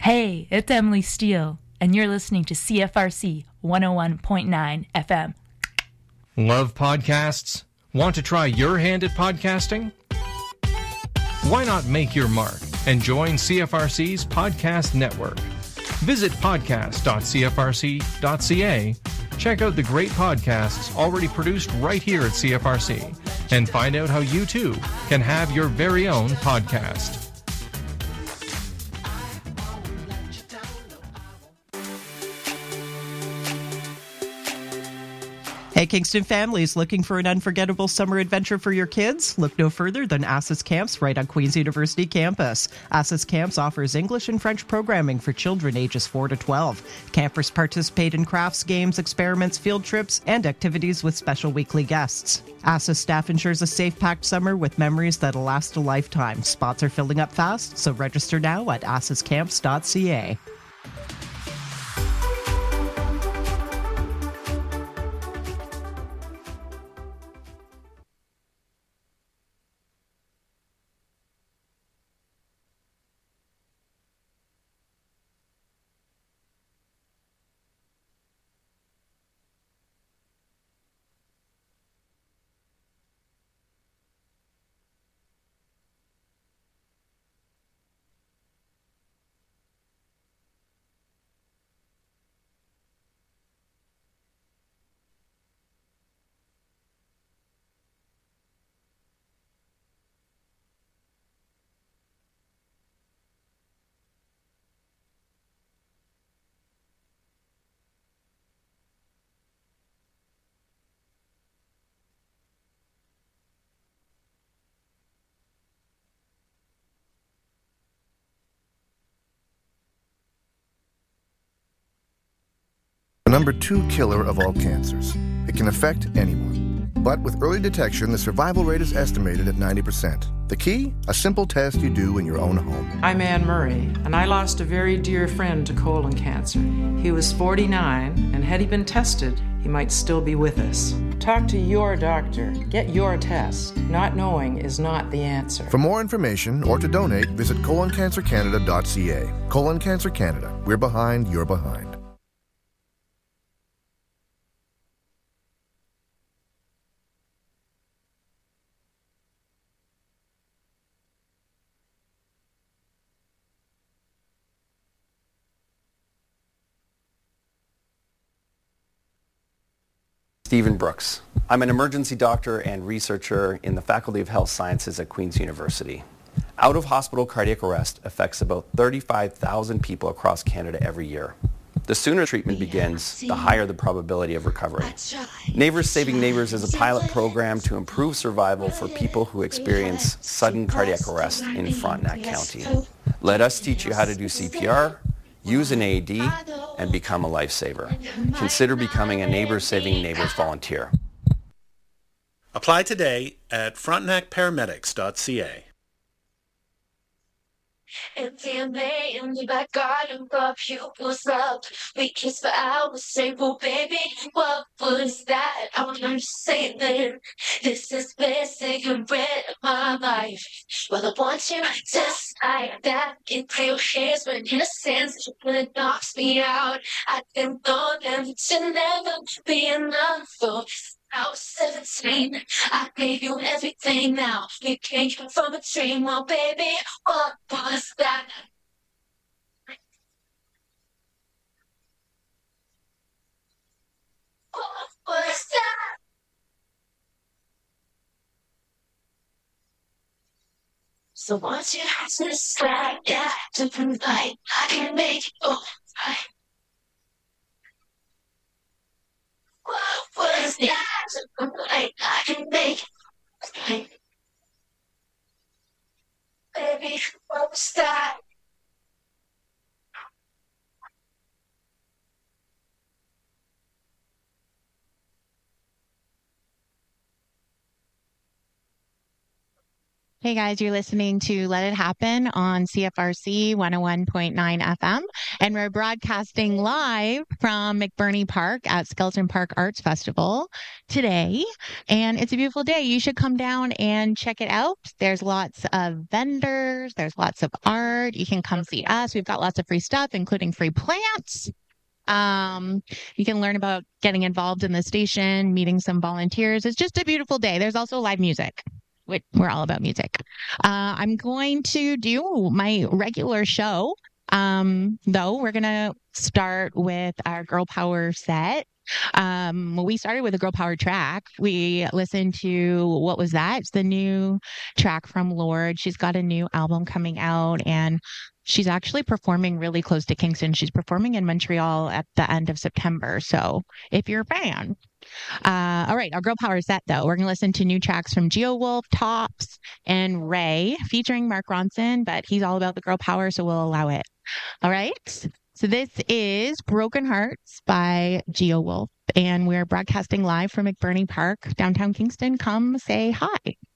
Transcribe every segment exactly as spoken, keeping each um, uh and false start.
Hey, it's Emily Steele, and you're listening to C F R C one oh one point nine F M. Love podcasts? Want to try your hand at podcasting? Why not make your mark and join C F R C's podcast network? Visit podcast dot c f r c dot c a, check out the great podcasts already produced right here at C F R C, and find out how you too can have your very own podcast. Hey, Kingston families, looking for an unforgettable summer adventure for your kids? Look no further than Assa's Camps right on Queen's University campus. Assa's Camps offers English and French programming for children ages four to twelve. Campers participate in crafts, games, experiments, field trips, and activities with special weekly guests. Assa's staff ensures a safe-packed summer with memories that'll last a lifetime. Spots are filling up fast, so register now at assas camps dot c a. The number two killer of all cancers. It can affect anyone. But with early detection, the survival rate is estimated at ninety percent. The key? A simple test you do in your own home. I'm Anne Murray, and I lost a very dear friend to colon cancer. He was forty-nine, and had he been tested, he might still be with us. Talk to your doctor. Get your test. Not knowing is not the answer. For more information or to donate, visit colon cancer canada dot c a. Colon Cancer Canada. We're behind, you're behind. Stephen Brooks. I'm an emergency doctor and researcher in the Faculty of Health Sciences at Queen's University. Out-of-hospital cardiac arrest affects about thirty-five thousand people across Canada every year. The sooner treatment begins, the higher the probability of recovery. Neighbors Saving Neighbors is a pilot program to improve survival for people who experience sudden cardiac arrest in Frontenac County. Let us teach you how to do C P R, use an A E D, and become a lifesaver. Consider becoming a Neighbors Saving Neighbors volunteer. Apply today at frontenac paramedics dot c a. M D M A in the back garden, the pupils up. We kissed for hours, say, well, baby, what was that? I want to say that this is basic and red of my life. Well, I want you just like that. In pale shades, but in a sense, it knocks me out. I can know them to never be enough. Oh, I was seventeen, I gave you everything now. We came from a dream, well, baby, what was that? What was that? So once you just like that, different light, I can make it all right. What was that? Like I can make it. Baby, what was that? Hey guys, you're listening to Let It Happen on C F R C one oh one point nine F M, and we're broadcasting live from McBurney Park at Skeleton Park Arts Festival today, and it's a beautiful day. You should come down and check it out. There's lots of vendors, there's lots of art. You can come see us. We've got lots of free stuff, including free plants. Um, you can learn about getting involved in the station, meeting some volunteers. It's just a beautiful day. There's also live music. We're all about music. Uh, I'm going to do my regular show. Um, though we're going to start with our Girl Power set. Um, we started with a Girl Power track. We listened to What Was That? It's the new track from Lorde. She's got a new album coming out, and she's actually performing really close to Kingston. She's performing in Montreal at the end of September. So if you're a fan, Uh, all right, our Girl Power set, though. We're going to listen to new tracks from Geowolf, Tops, and Ray, featuring Mark Ronson, but he's all about the Girl Power, so we'll allow it. All right, so this is Broken Hearts by Geowolf, and we're broadcasting live from McBurney Park, downtown Kingston. Come say hi.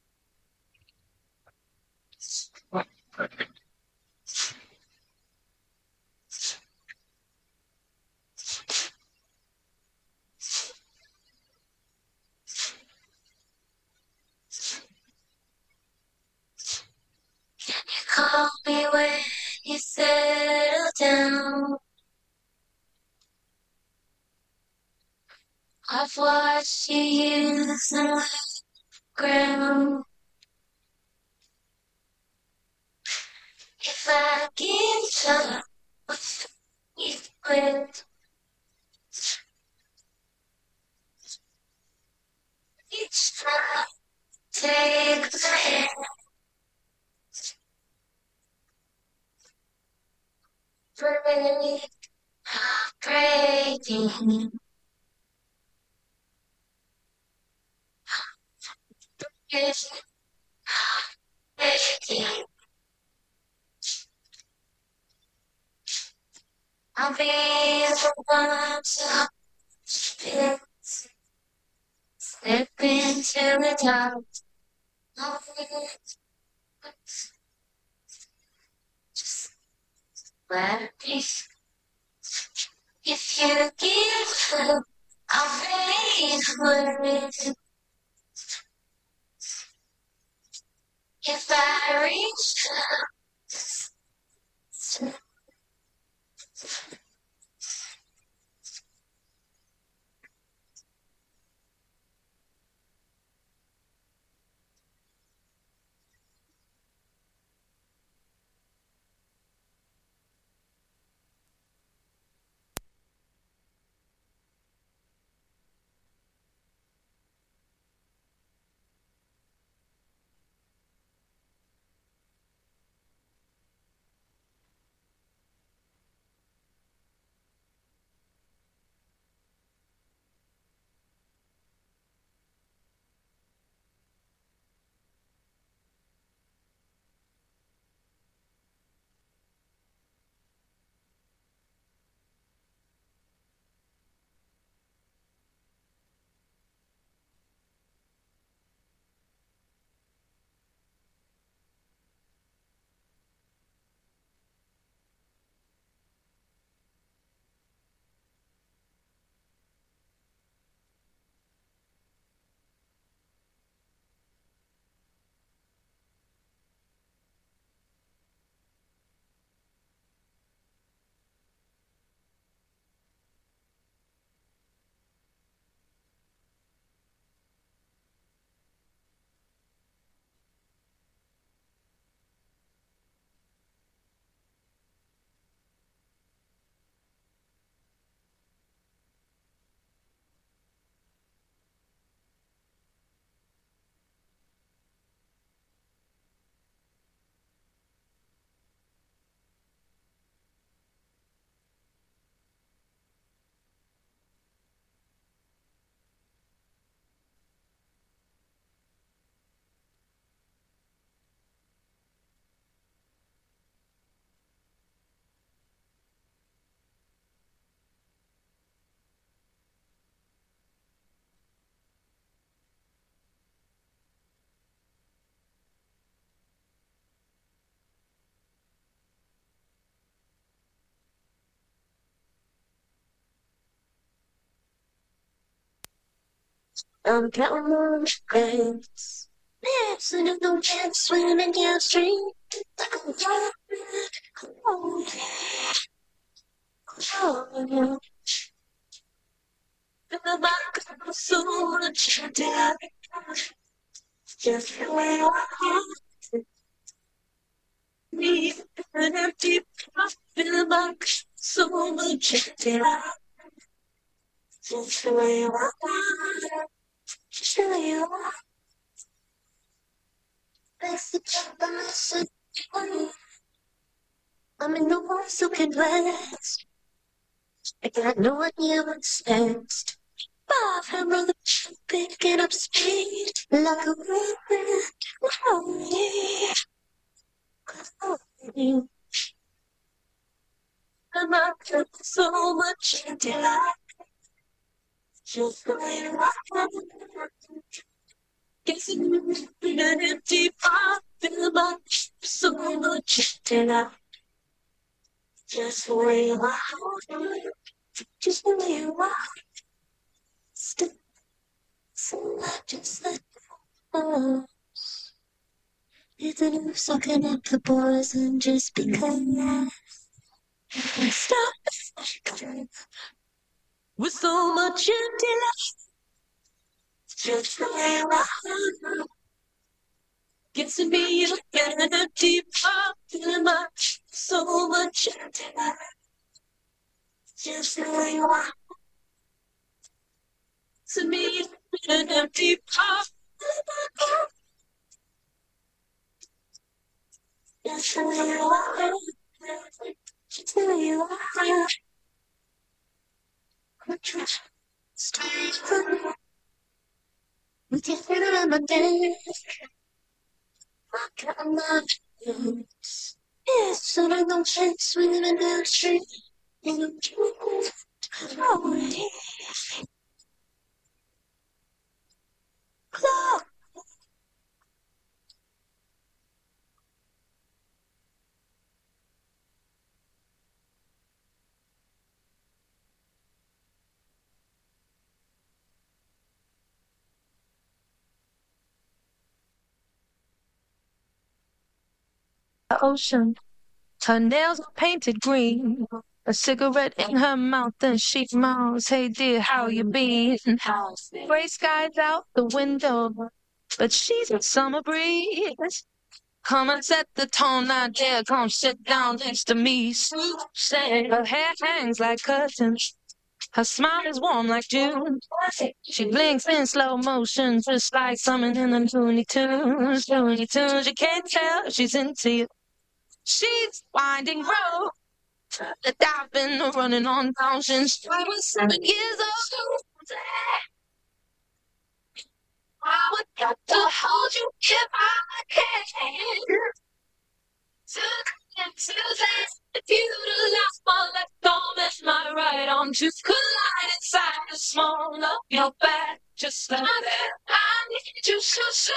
Call me when you settle down. I've watched you use the ground. If I get up, you quit. Each time, take the hand. Break, breaking. Breaking, breaking. I'll be the one to spin. Step into the dark. Just let it be. If you give up, I'll fade away. If I reach out, I'm counting on the grace. Yes, and there's no chance swimming downstream. Oh, oh, oh. The back of so much down. Just the way I want. Me an empty cup in the back, so much down. Just the way I want. Just the way I want. That's the job I'm missing. I'm in the one so can last. I got no idea what's next. Bob, her brother, picking up speed like a whirlwind. Oh, yeah. Oh, yeah. I'm up to so much delight. Just the way I want. Guessing in an empty pot, fill my so much delight. Just the way I want. Just the way I want. Still, so I just let go. It's a new sucking up the poison just because. Stop with so much empty life. Just the way I want. Guessing me like an empty pot, filling my so much empty life. Just the way I want. To me, an empty pot. Just the way I want. Just the way I want. We can feel it on my desk. I got my face. Yes, and I don't chance swimming downstream. In the truth. Oh, yeah. Clock. The ocean, her nails are painted green. A cigarette in her mouth and she smiles. Hey dear, how you been? Gray skies out the window, but she's a summer breeze. Come and set the tone now, dear. Come sit down next to me. Say her hair hangs like curtains. Her smile is warm like June. She blinks in slow motion, just like something in the Looney Tunes. Looney Tunes, you can't tell if she's into you. She's winding road that I've been running on down since I was seven years old. I would got to hold you if I can. Took into that if you'd lost my left arm and my right arm to collide inside the small of your back. Just like that, I need you so soon.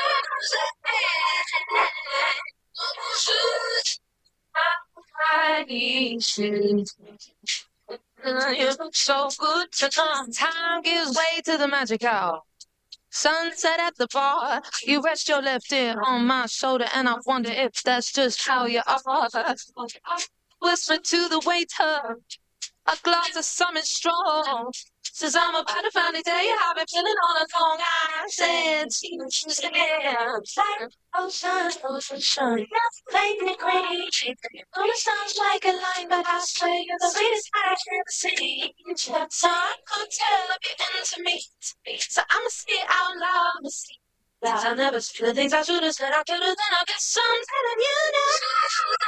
I need you. You look so good tonight. Time gives way to the magic hour. Sunset at the bar. You rest your left ear on my shoulder, and I wonder if that's just how you are. Whisper to the waiter, a glass of something strong. Says I'm about to finally tell you how I've been feeling all along. I said, see what you said. Ocean, ocean, sun. Lately great. Oh, it sounds like a line, but I swear you're the sweetest I've ever seen. So I could tell if you're into me. So I'ma say it out loud. I'ma say that I never said the things I should have said. I could have done. I guess I'm telling you now.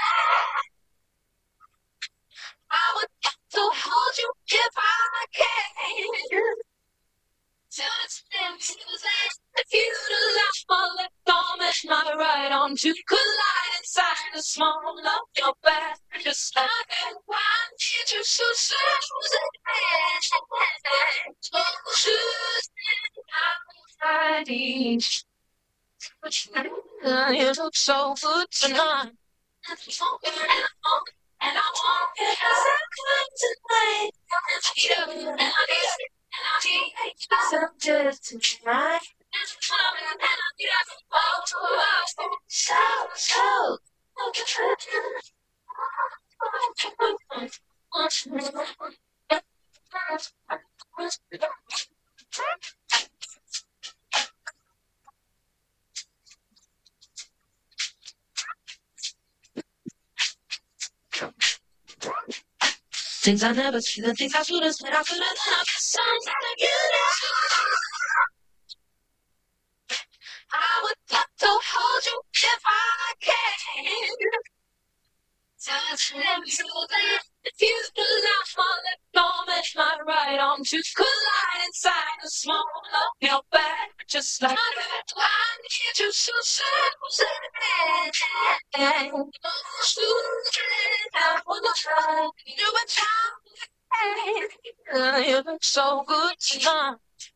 I would have to hold you if I can. To extend to that, if you'd allow my left arm and my right arm to collide inside the small of your back. Just like that, why did you so soon? I need you. You look so good tonight. And I want you to come tonight. And I need, and I need so just tonight. Things I never see, the things I should have said, I could have done. Sometimes you know I would love to hold you if I can. Touch them so that if you laugh on that moment, my right arm to collide inside the small of your back, just like I need you so so sad. I wanna try, you were trying, you look so good tonight.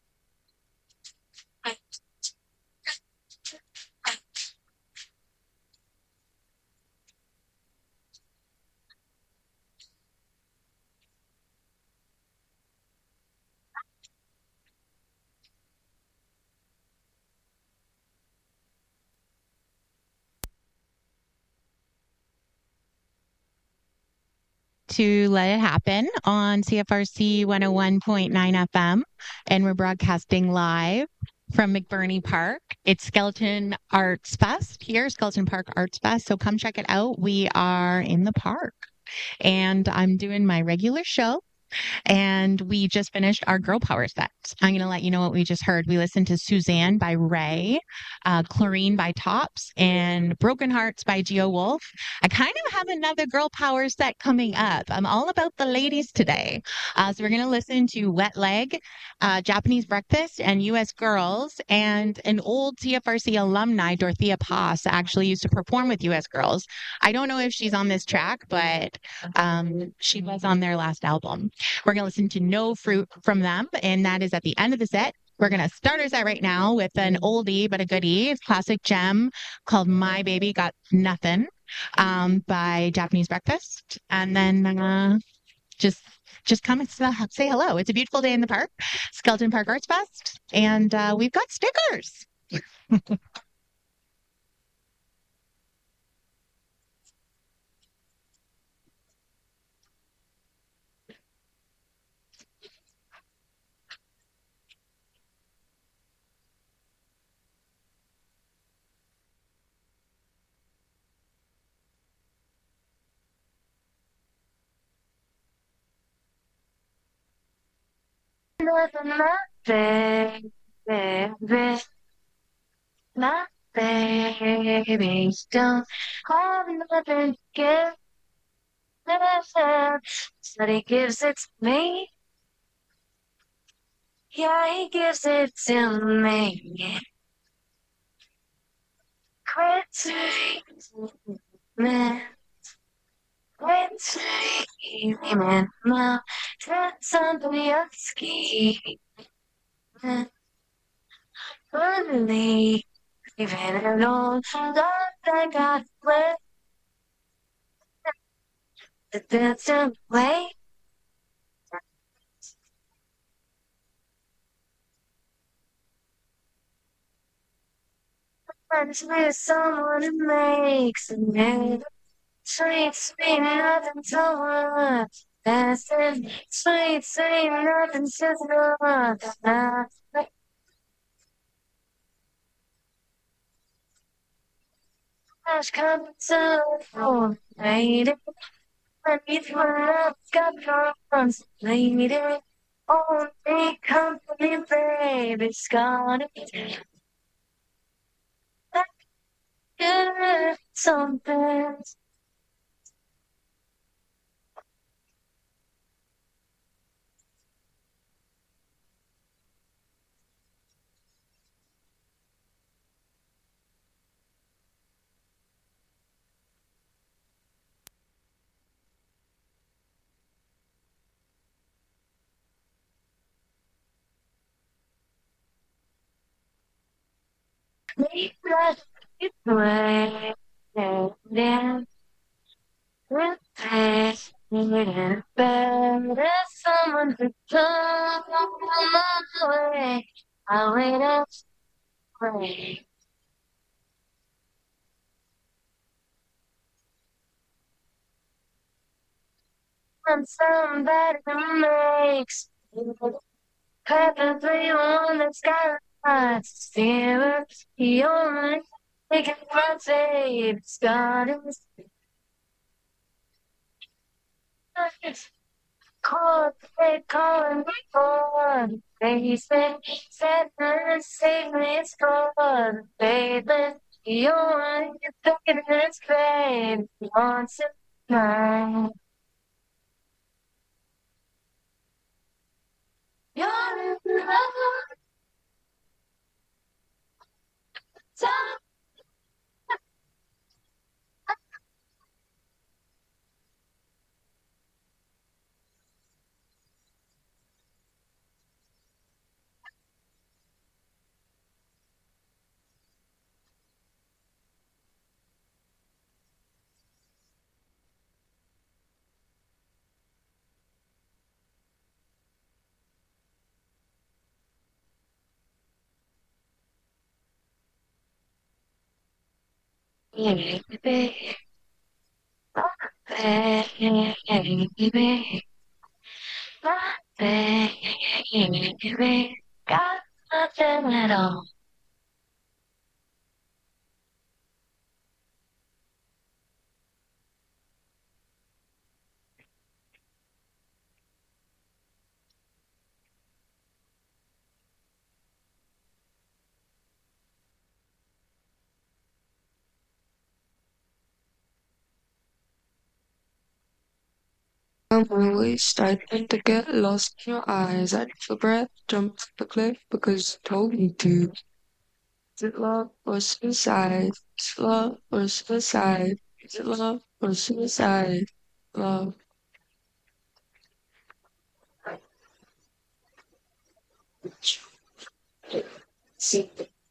To Let It Happen on C F R C one oh one point nine F M, and we're broadcasting live from McBurney Park. It's Skeleton Arts Fest here, Skeleton Park Arts Fest. So come check it out. We are in the park, and I'm doing my regular show. And we just finished our Girl Power set. I'm going to let you know what we just heard. We listened to Suzanne by Ray, uh, Chlorine by Tops, and Broken Hearts by Geo Wolf. I kind of have another Girl Power set coming up. I'm all about the ladies today. Uh, so we're going to listen to Wet Leg, uh, Japanese Breakfast, and U S Girls. And an old C F R C alumni, Dorothea Pass, actually used to perform with U S Girls. I don't know if she's on this track, but um, she was on their last album. We're going to listen to No Fruit from them, and that is at the end of the set. We're going to start our set right now with an oldie but a goodie, classic gem called My Baby Got Nothing um, by Japanese Breakfast. And then uh, just just come and say hello. It's a beautiful day in the park, Skeleton Park Arts Fest, and uh, we've got stickers. My baby, my baby, don't have nothing to give. Said he gives it to me. Yeah, he gives it to me. Quit taking me. Quit taking me, man. Now, try somebody else ski. Believe even an old love that got wet. The distant way. Friends with someone who makes a name. Sweet, sweet, nothing to her. That's it. Sweet, sweet, nothing says no. Ash come to the lady. And each one of got problems, lady. Only company, baby, it's gonna be good. Something. Make that way, then replace it better. Someone who come my way. I'll wait up, pray. want somebody who makes perfectly one that's got a spirit. You only take it my tape. It's got it. Call, they calling me for baby. Sadness, save me, it's gone, baby. You want it, thinking it's pain. You want it now. You're in love. Time. Baby, baby, baby, baby, got nothing at all. On my waist, I tend to get lost in your eyes. I feel breath, jump off the cliff because you told me to. Is it love or suicide? Is it love or suicide? Is it love or suicide? Love. See.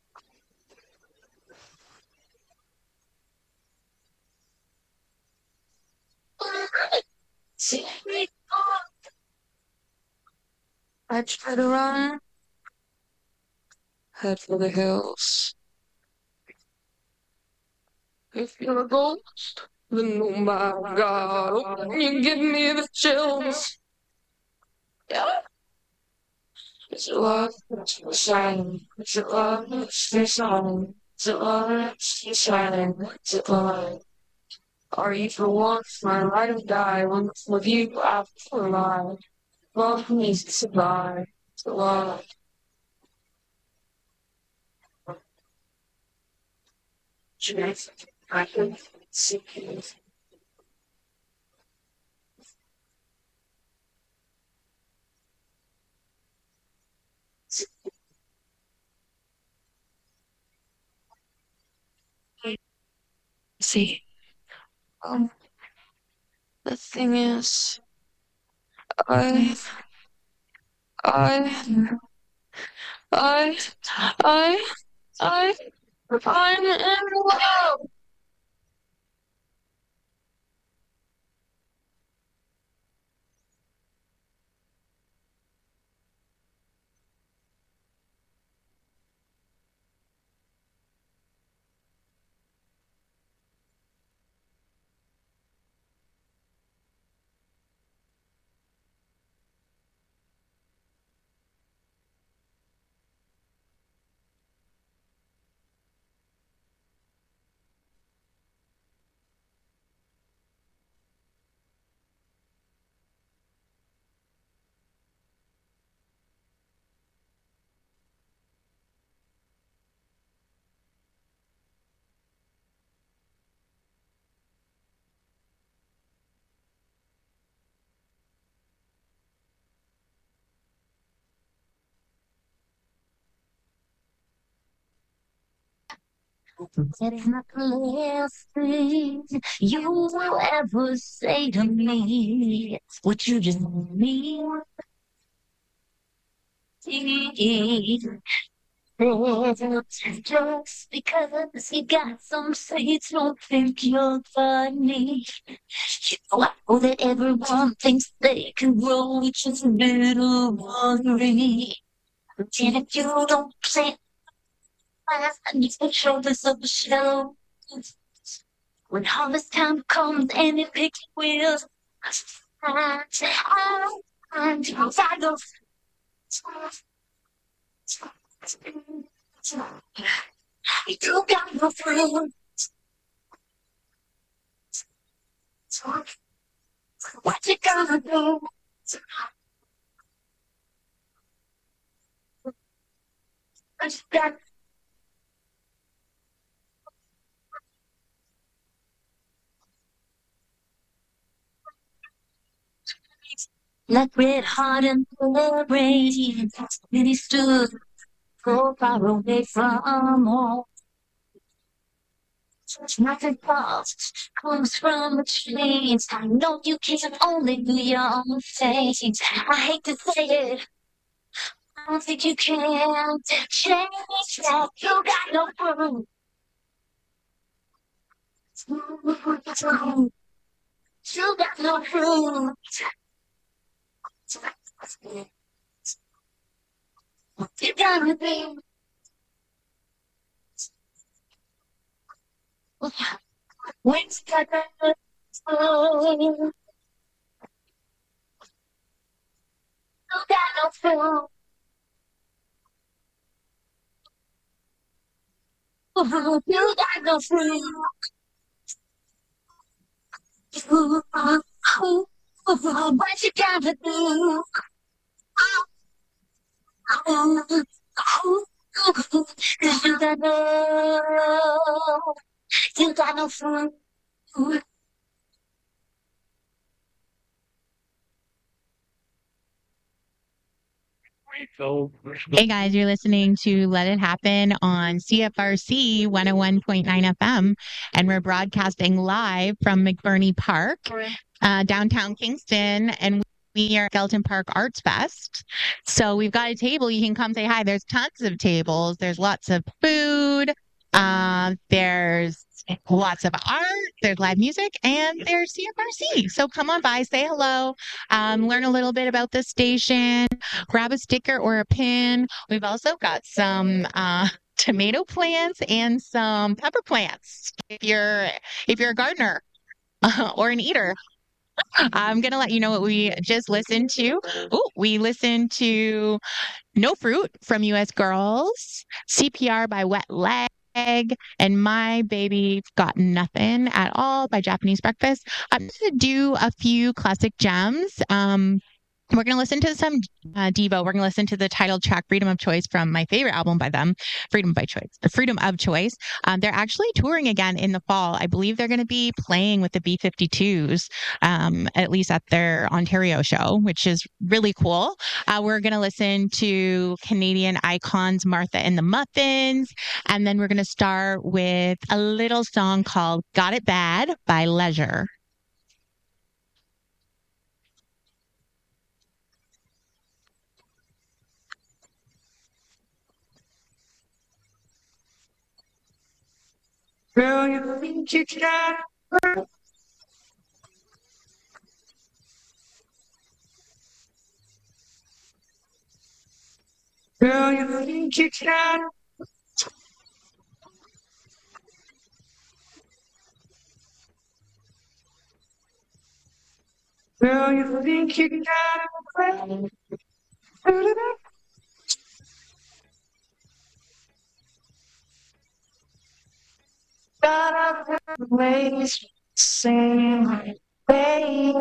See. I try to run, head for the hills. If you're a ghost, then oh my God, oh, you give me the chills. Yeah. Is it love? Is it shine? Is it love? Is it shine? Is it love? Is it shine? Is it love? Are you for once my ride or die? When with you, I feel alive. Love needs to survive. Is it love? Jeez, I can see you. See, um, the thing is, I, I, I, I, I, I'm in love. That is not the last thing you will ever say to me. It's what you just mean. Just because you got some say, don't think you're funny. You know that everyone thinks they can grow, which is a little worry. And if you don't play and you can show this up a show. When harvest time comes and it picks wheels, You got no friends. What you gonna do? What you got? Like red hot and the rain, and he stood so far away from home. Nothing falls comes from the chains. I know you can only do your own things. I hate to say it, I don't think you can change that. You got no proof. You got no proof. You gotta be. When's got that? You got no proof. You got no proof. What you gotta do? Cause you got no, you got no fun. Hey guys, you're listening to Let It Happen on C F R C one oh one point nine F M, and we're broadcasting live from McBurney Park, uh, downtown Kingston, and we are Skelton Park Arts Fest. So we've got a table. You can come say hi. There's tons of tables. There's lots of food. Um, there's lots of art. There's live music, and there's C F R C. So come on by, say hello, um, learn a little bit about the station, grab a sticker or a pin. We've also got some uh, tomato plants and some pepper plants. If you're if you're a gardener uh, or an eater. I'm going to let you know what we just listened to. Oh, we listened to No Fruit from U S Girls, C P R by Wet Leg, and My Baby Got Nothing at All by Japanese Breakfast. I'm going to do a few classic gems. Um, We're going to listen to some uh, Devo. We're going to listen to the title track, Freedom of Choice, from my favorite album by them, Freedom by Choice, Freedom of Choice. Um, they're actually touring again in the fall. I believe they're going to be playing with the B fifty-twos, um, at least at their Ontario show, which is really cool. Uh, we're going to listen to Canadian icons, Martha and the Muffins. And then we're going to start with a little song called Got It Bad by Leisure. Girl, you think you can. Girl, you think you can. Girl, you think you can. Got up ways, same way.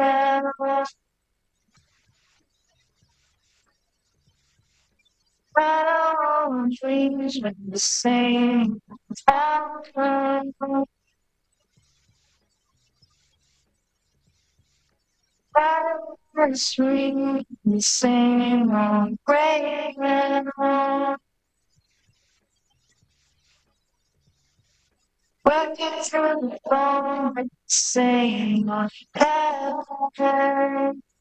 Got all dreams with the same pattern. Got sweet, the same old gray. Working through the phone, saying on pattern.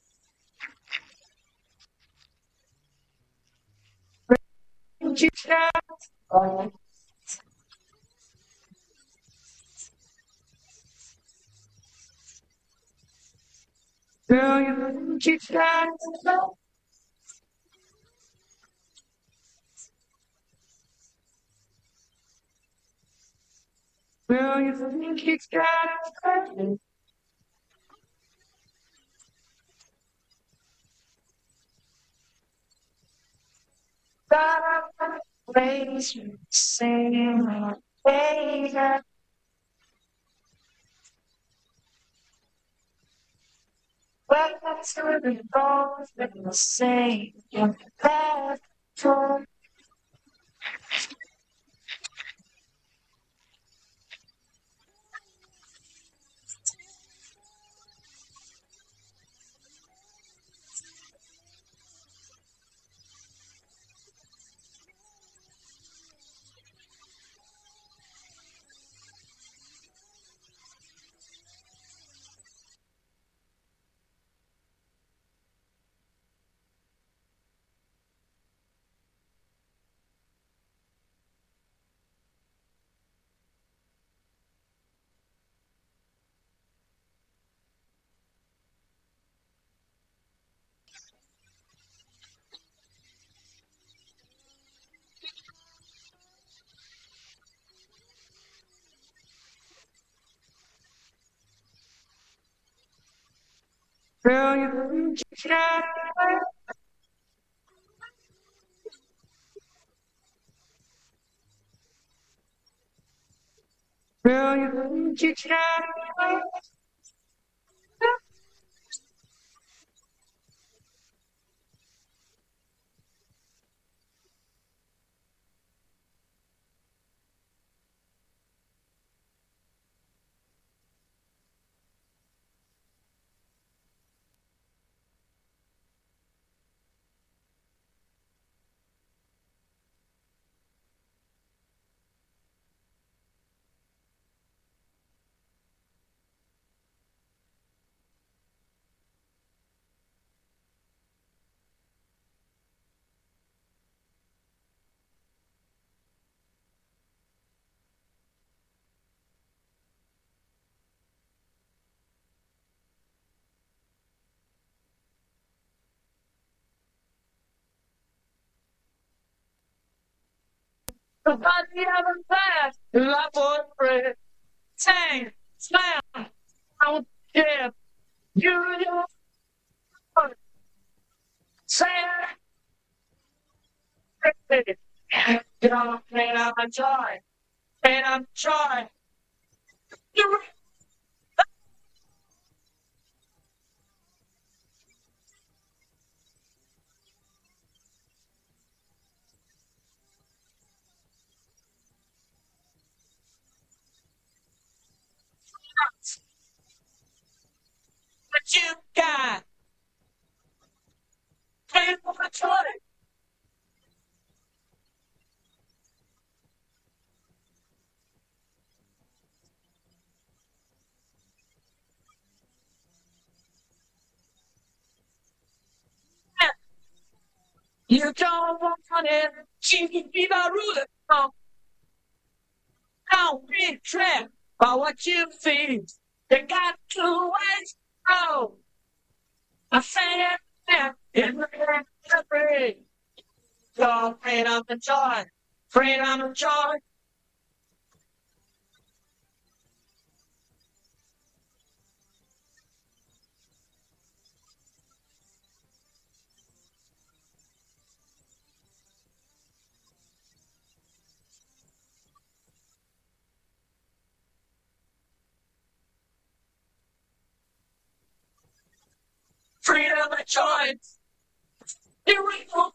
You can't. Girl, you you can't. Girl, you think you can't. face the same way. Well, that's where we both been the same path for. Girl, you try. Girl, you try. The body of a fast, love for friend. Tang, slam, out there. You, you, say it. Get on, man, I'm a joy. Man, I'm joy. You, what you got? Man, I'm a joy. You don't want it. She can be the ruler. Oh, don't be trapped by what you see. You got to wait. Oh, I said that in the free. You're afraid of the joy. Afraid of the joy. Freedom of choice. Here we go.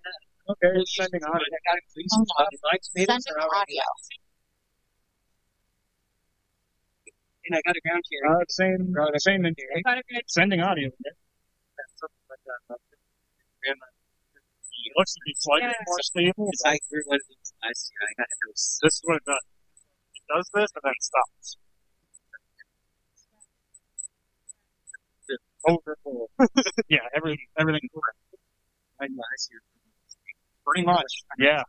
Okay, it's sending audio. Sending audio. And I got a ground here. Uh, same, uh, same in here. Sending audio. It looks to be slightly yeah. more stable. It's like what it is. I see. I got it. This is what it does. It does this and then it stops. Overfull. Yeah, everything, everything. I see. Pretty much. Yeah.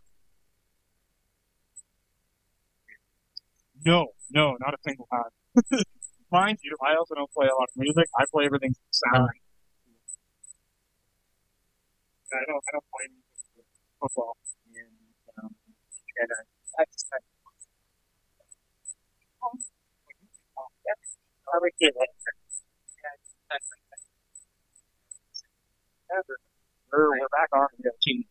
No, no, not a single time. Mind you, I also don't play a lot of music. I play everything sound. I don't, I don't play football. And, um, and I, I just, I, I would get it. We're, we're back on the team.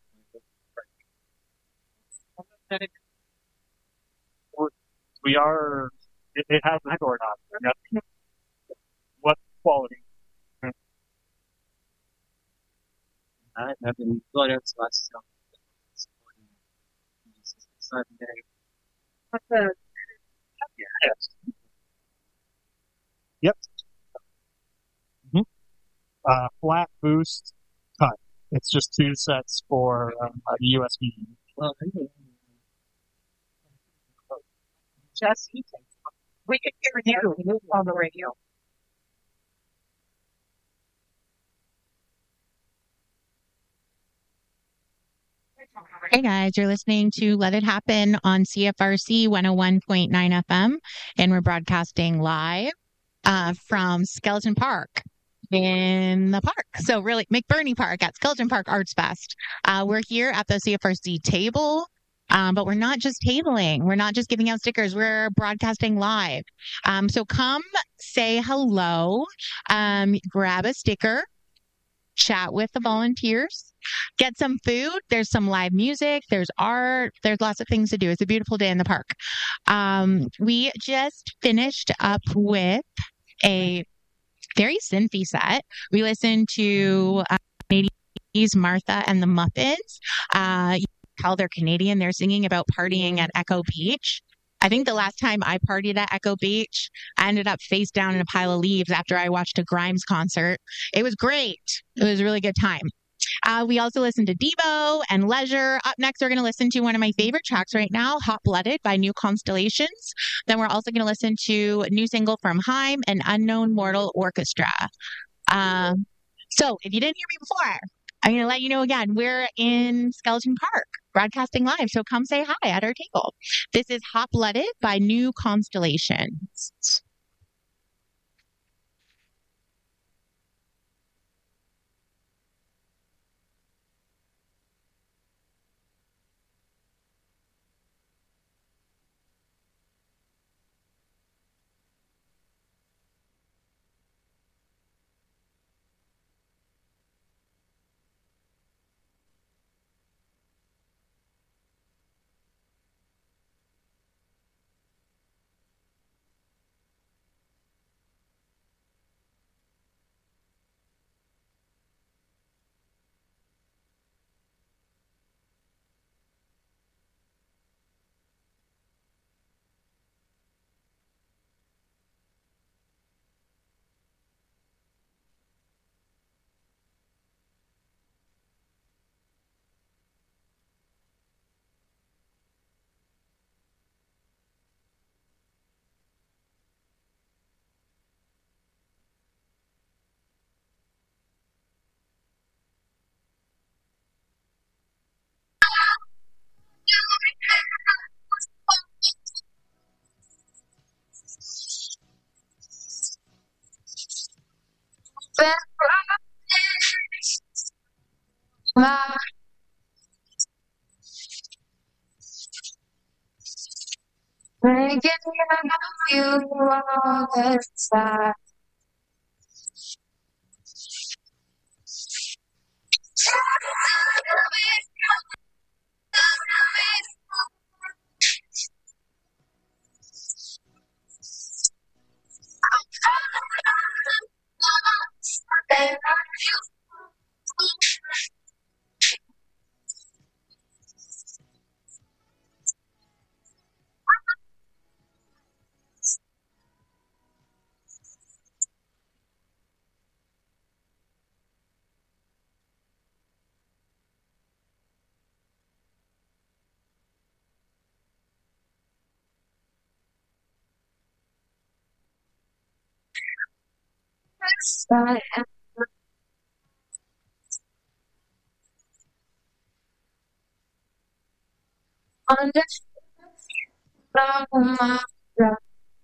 We are, it, it has a score on it. What quality? I have been blood out to lots of stuff. What's that? Yes. Yep. Mm-hmm. Uh, flat boost cut. It's just two sets for um, a U S B. Well, Jesse, we could hear you on the radio. Hey guys, you're listening to Let It Happen on C F R C one oh one point nine F M, and we're broadcasting live uh, from Skeleton Park in the park. So really, McBurney Park at Skeleton Park Arts Fest. Uh, we're here at the C F R C table. Um, but we're not just tabling. We're not just giving out stickers. We're broadcasting live. Um, so come say hello, um, grab a sticker, chat with the volunteers, get some food. There's some live music. There's art. There's lots of things to do. It's a beautiful day in the park. Um, we just finished up with a very synthy set. We listened to uh, eighties Martha and the Muffins. Uh, Tell they're Canadian. They're singing about partying at Echo Beach. I think the last time I partied at Echo Beach, I ended up face down in a pile of leaves after I watched a Grimes concert. It was great. It was a really good time. Uh, we also listened to Devo and Leisure. Up next, we're going to listen to one of my favorite tracks right now, Hot Blooded by New Constellations. Then we're also going to listen to a new single from Haim and Unknown Mortal Orchestra. Uh, so if you didn't hear me before, I'm going to let you know again, we're in Skeleton Park, broadcasting live. So come say hi at our table. This is Hot Blooded by New Constellations. Thinking about you all the time. I am under my breath.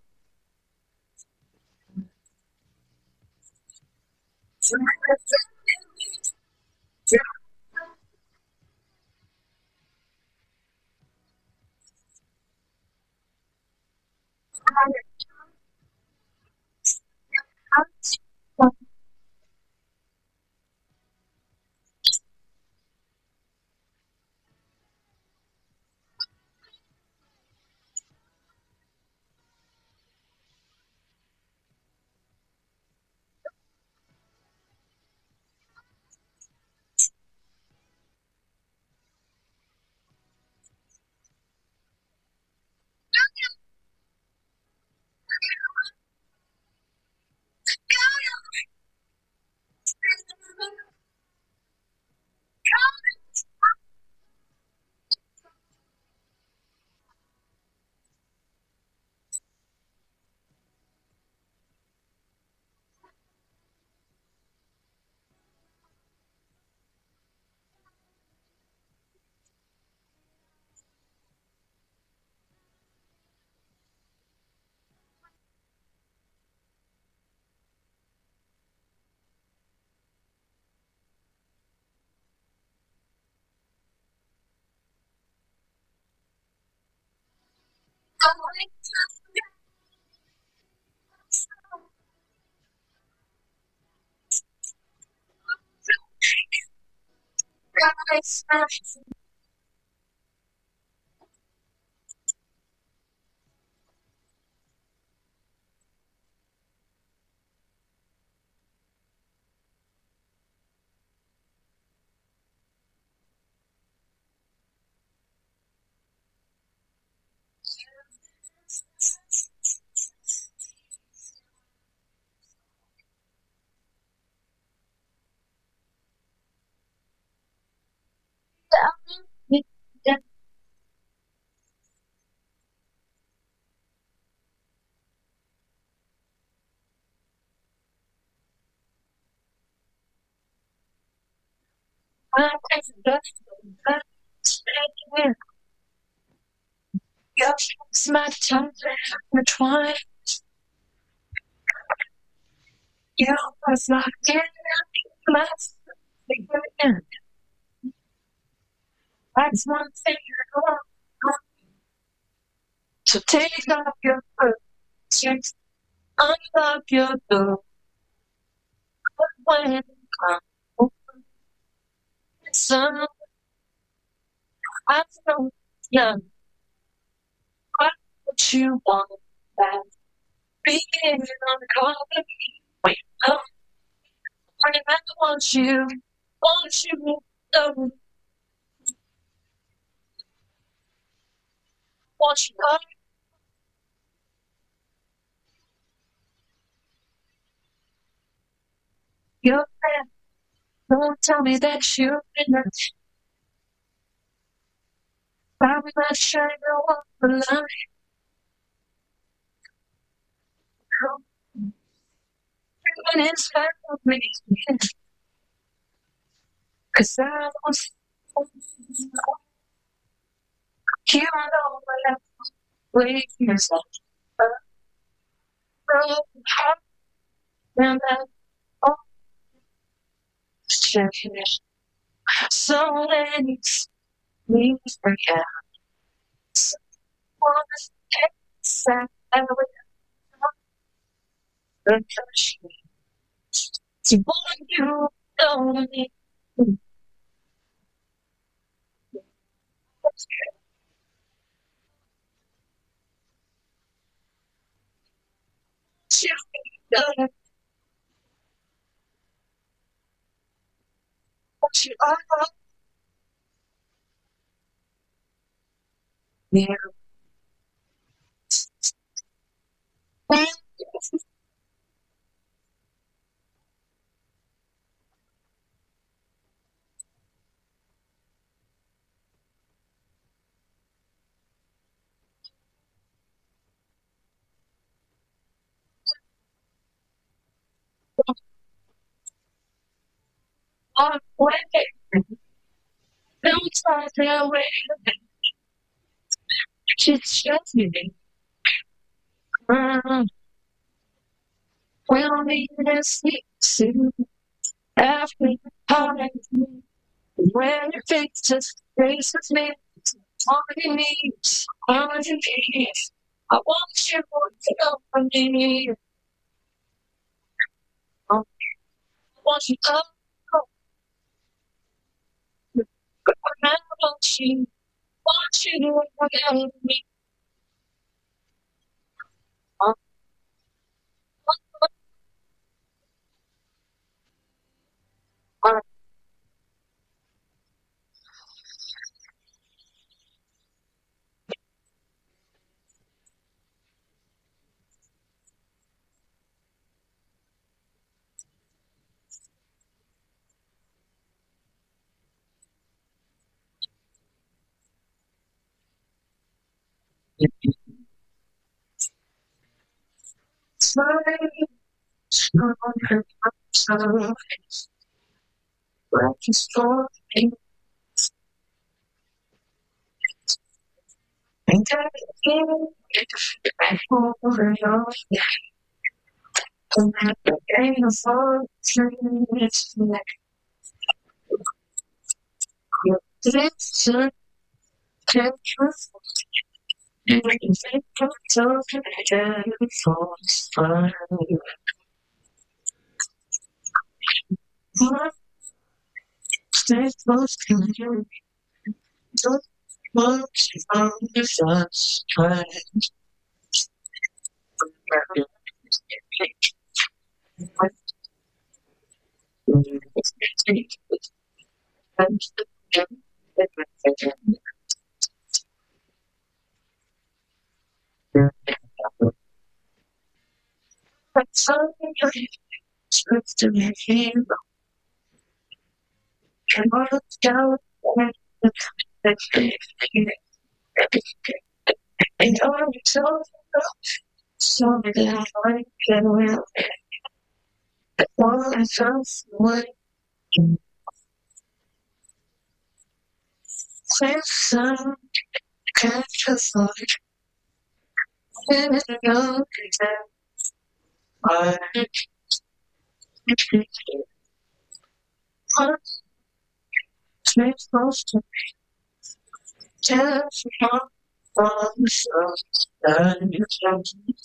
My tongue intertwined. You was not in my end. That's one thing you're going to take off your clothes, unlock your door. But when it comes, some I don't know what you want that being on the call. Wait, oh, when I want you, want you, oh, want you, oh. You're bad. Don't tell me that you're not. I'm not sure you want the line. You're inside of me. Cause I was here all my life. Wait yourself. And I oh, so many things forget. Someone sad and with the touch. So what you know me. You know what you are. Yeah. on the way. Don't start that way. She's just me. Mm. We'll need to sleep soon. After the party, when your face just faces me, on your knees, on your knees. I want you to go for me. I want you to go. But I want you, want you to forget me. I want Breakfast for me. And everything back over your neck. Don't have to gain a fortune. It's like this should take truth. And we can take control together for this fun. Stay close to you. Don't watch from the sun's side. But something supposed to be a hero. And all the down and and all the so so that I can well. All I found was some catch a thought. And it's no I stay close to me. Just not from the sun. And you can't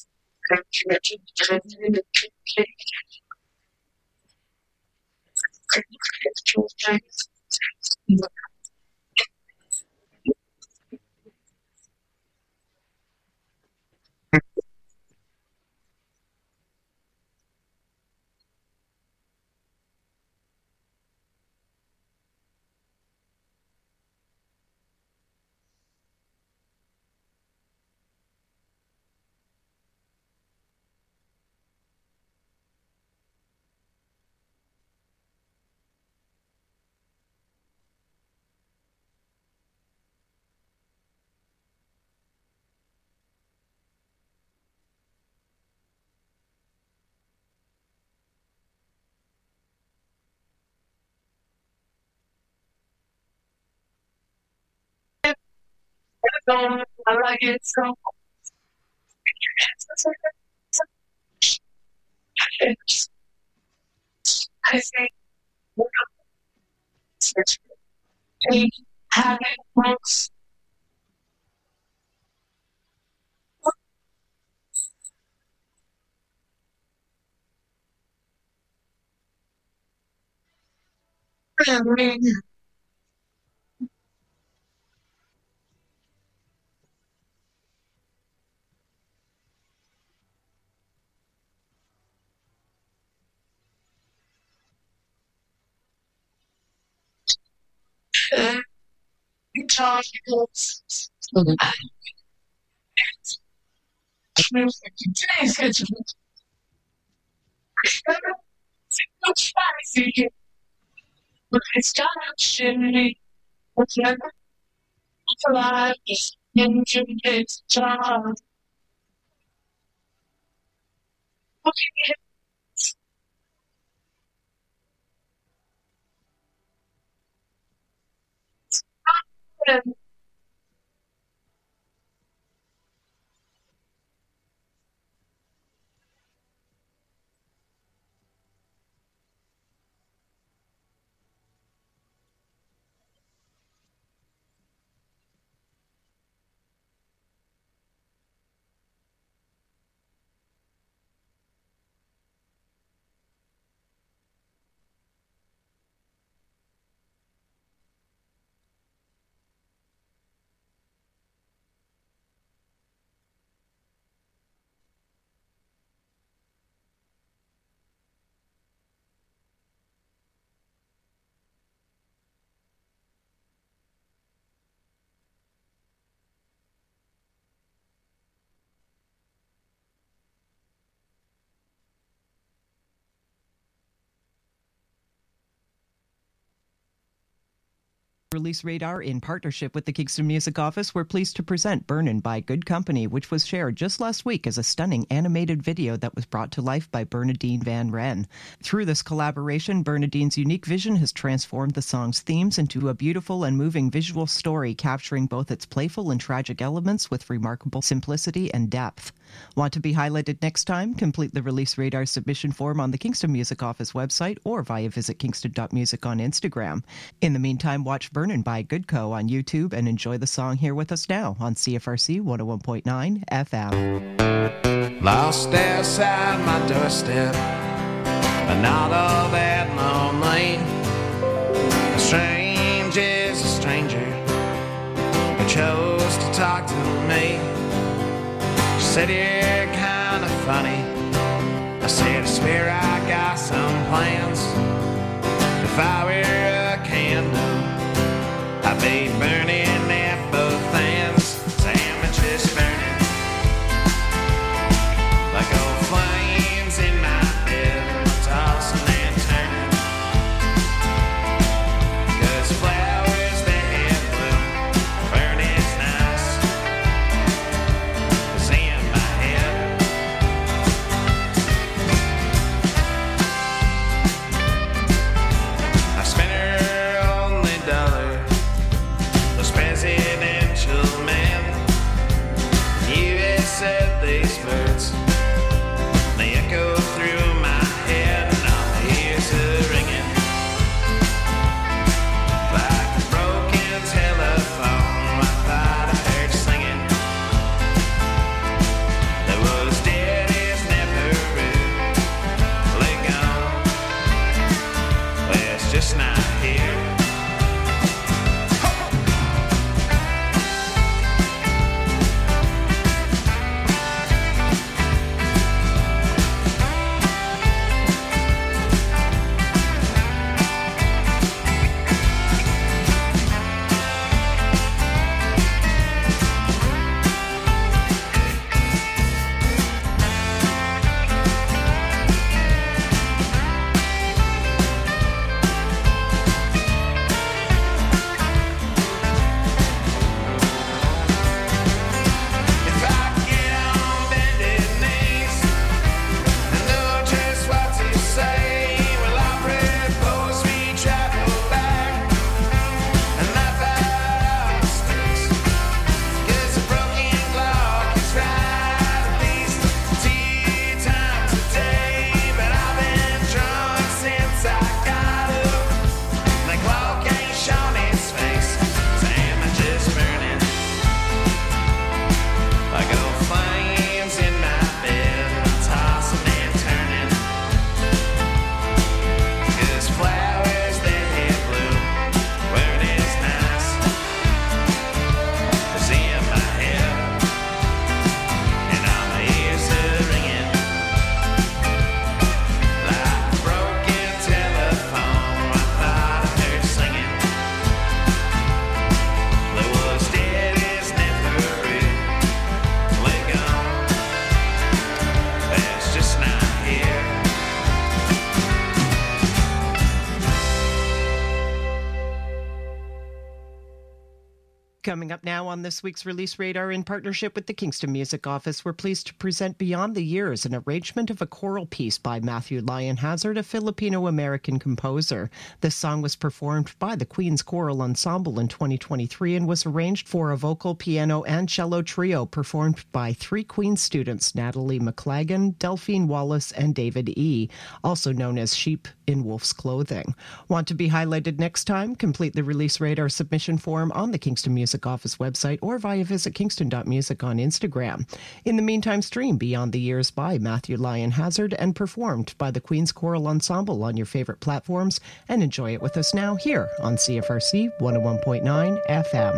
I like it so I think we have it once. Really? Uh, Charles, it's done shitty. What's never alive is into its job. Release Radar, in partnership with the Kingston Music Office, we're pleased to present Burnin' by Good Company, which was shared just last week as a stunning animated video that was brought to life by Bernadine Van Ren. Through this collaboration, Bernadine's unique vision has transformed the song's themes into a beautiful and moving visual story, capturing both its playful and tragic elements with remarkable simplicity and depth. Want to be highlighted next time? Complete the Release Radar submission form on the Kingston Music Office website or via visit kingston dot music on Instagram. In the meantime, watch Burnin' by Good Co on YouTube and enjoy the song here with us now on C F R C one oh one point nine F M. Lost outside my doorstep, but not all that lonely. A strange is a stranger who chose to talk to me. She said, "You're kind of funny." I said, "I swear I got some plans. If I were a candle, I'd be burning at both ends. Sandwiches burning like old flames in my bed, tossing and turning. 'Cause flowers that bloom burning nice is in my head. I spent her on the Coming up now on this week's Release Radar, in partnership with the Kingston Music Office, we're pleased to present Beyond the Years, an arrangement of a choral piece by Matthew Lyon Hazard, a Filipino-American composer. This song was performed by the Queen's Choral Ensemble in twenty twenty-three and was arranged for a vocal, piano, and cello trio performed by three Queen's students, Natalie McLagan, Delphine Wallace, and David E., also known as Sheep in Wolf's Clothing. Want to be highlighted next time? Complete the Release Radar submission form on the Kingston Music Office website or via visit kingston dot music on Instagram. In the meantime, stream Beyond the Years by Matthew Lyon Hazard and performed by the Queen's Choral Ensemble on your favorite platforms, and enjoy it with us now here on C F R C one oh one point nine F M.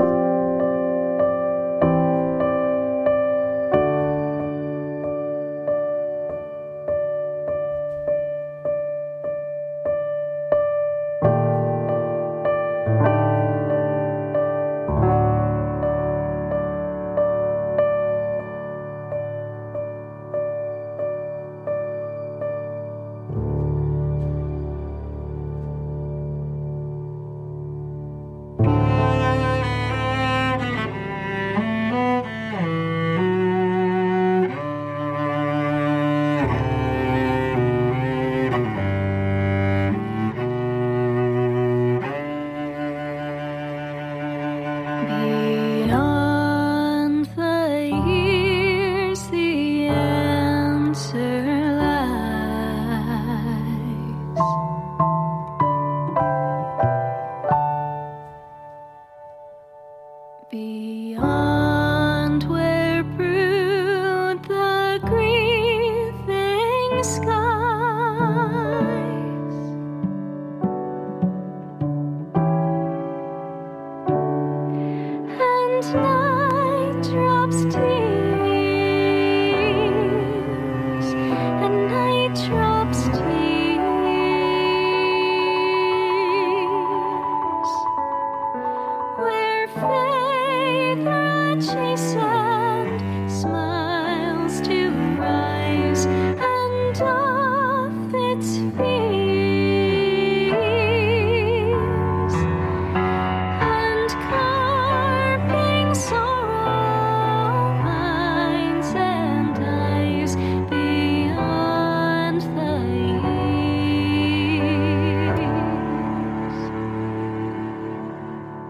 Beyond where brood the grieving skies, and night drops tears